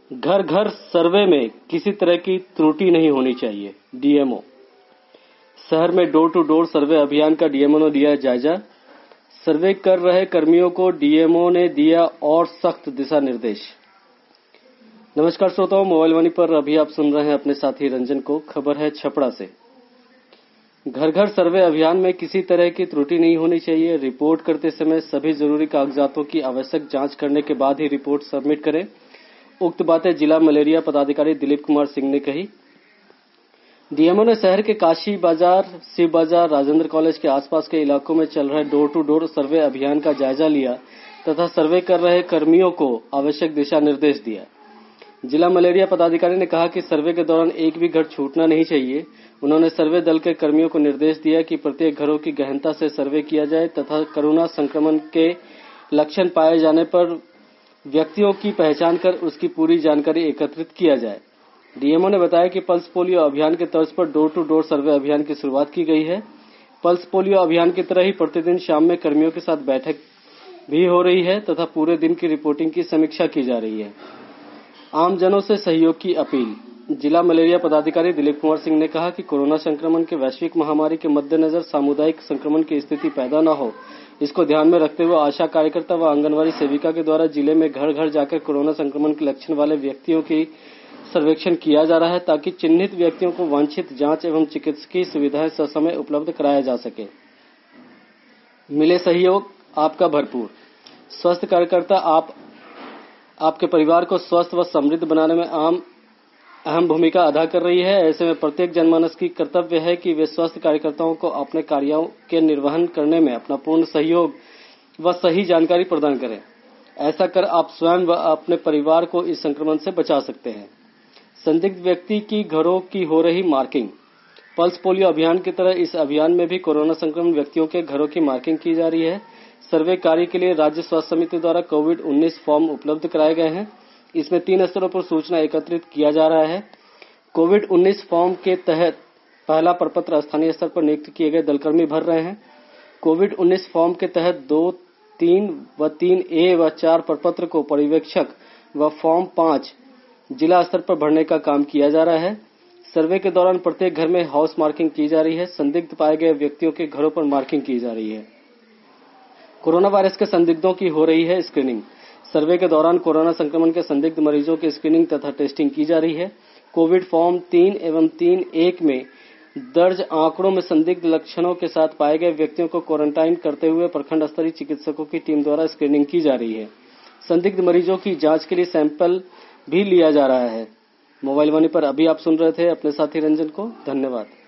घर घर सर्वे में किसी तरह की त्रुटि नहीं होनी चाहिए, डीएमओ। शहर में डोर टू डोर सर्वे अभियान का डीएमओ ने दिया जायजा। सर्वे कर रहे कर्मियों को डीएमओ ने दिया और सख्त दिशा निर्देश। नमस्कार श्रोताओं, मोबाइल वाणी पर अभी आप सुन रहे हैं अपने साथी रंजन को। खबर है छपरा से। घर घर सर्वे अभियान में किसी तरह की त्रुटि नहीं होनी चाहिए। रिपोर्ट करते समय सभी जरूरी कागजातों की आवश्यक जांच करने के बाद ही रिपोर्ट सबमिट करें। उक्त बातें जिला मलेरिया पदाधिकारी दिलीप कुमार सिंह ने कही। डीएमओ ने शहर के काशी बाजार, शिव बाजार, राजेंद्र कॉलेज के आसपास के इलाकों में चल रहे डोर टू डोर सर्वे अभियान का जायजा लिया तथा सर्वे कर रहे कर्मियों को आवश्यक दिशा निर्देश दिया। जिला मलेरिया पदाधिकारी ने कहा कि सर्वे के दौरान एक भी घर छूटना नहीं चाहिए। उन्होंने सर्वे दल के कर्मियों को निर्देश दिया कि प्रत्येक घरों की गहनता से सर्वे किया जाए तथा कोरोना संक्रमण के लक्षण पाए जाने पर व्यक्तियों की पहचान कर उसकी पूरी जानकारी एकत्रित किया जाए। डीएमओ ने बताया कि पल्स पोलियो अभियान के तर्ज पर डोर टू डोर सर्वे अभियान की शुरुआत की गई है। पल्स पोलियो अभियान की तरह ही प्रतिदिन शाम में कर्मियों के साथ बैठक भी हो रही है तथा पूरे दिन की रिपोर्टिंग की समीक्षा की जा रही है। आमजनों से सहयोग की अपील। जिला मलेरिया पदाधिकारी दिलीप कुमार सिंह ने कहा कि कोरोना संक्रमण के वैश्विक महामारी के मद्देनजर सामुदायिक संक्रमण की स्थिति पैदा न हो, इसको ध्यान में रखते हुए आशा कार्यकर्ता व आंगनवाड़ी सेविका के द्वारा जिले में घर घर जाकर कोरोना संक्रमण के लक्षण वाले व्यक्तियों की सर्वेक्षण किया जा रहा है ताकि चिन्हित व्यक्तियों को वांछित जांच एवं चिकित्सकीय सुविधाएं ससमय उपलब्ध कराया जा सके। मिले सहयोग आपका भरपूर। स्वस्थ कार्यकर्ता आपके परिवार को स्वस्थ व समृद्ध बनाने में अहम भूमिका अदा कर रही है। ऐसे में प्रत्येक जनमानस की कर्तव्य है कि वे स्वस्थ कार्यकर्ताओं को अपने कार्यों के निर्वहन करने में अपना पूर्ण सहयोग व सही जानकारी प्रदान करें। ऐसा कर आप स्वयं व अपने परिवार को इस संक्रमण से बचा सकते हैं। संदिग्ध व्यक्ति की घरों की हो रही मार्किंग। पल्स पोलियो अभियान की तरह इस अभियान में भी कोरोना संक्रमित व्यक्तियों के घरों की मार्किंग की जा रही है। सर्वे कार्य के लिए राज्य स्वास्थ्य समिति द्वारा कोविड-19 फॉर्म उपलब्ध कराए गए हैं। इसमें 3 स्तरों पर सूचना एकत्रित किया जा रहा है। कोविड-19 फॉर्म के तहत पहला प्रपत्र स्थानीय स्तर पर नियुक्त किए गए दलकर्मी भर रहे हैं। कोविड-19 फॉर्म के तहत 2, 3 व 3A व 4 प्रपत्र को पर्यवेक्षक व फॉर्म 5 जिला स्तर पर भरने का काम किया जा रहा है। सर्वे के दौरान प्रत्येक घर में हाउस मार्किंग की जा रही है। संदिग्ध पाए गए व्यक्तियों के घरों पर मार्किंग की जा रही है। कोरोना वायरस के संदिग्धों की हो रही है स्क्रीनिंग। सर्वे के दौरान कोरोना संक्रमण के संदिग्ध मरीजों की स्क्रीनिंग तथा टेस्टिंग की जा रही है। कोविड फॉर्म 3 एवं 3(1) में दर्ज आंकड़ों में संदिग्ध लक्षणों के साथ पाए गए व्यक्तियों को क्वारंटाइन करते हुए प्रखंड स्तरीय चिकित्सकों की टीम द्वारा स्क्रीनिंग की जा रही है। संदिग्ध मरीजों की जांच के लिए सैंपल भी लिया जा रहा है। मोबाइल वाणी पर अभी आप सुन रहे थे अपने साथी रंजन को। धन्यवाद।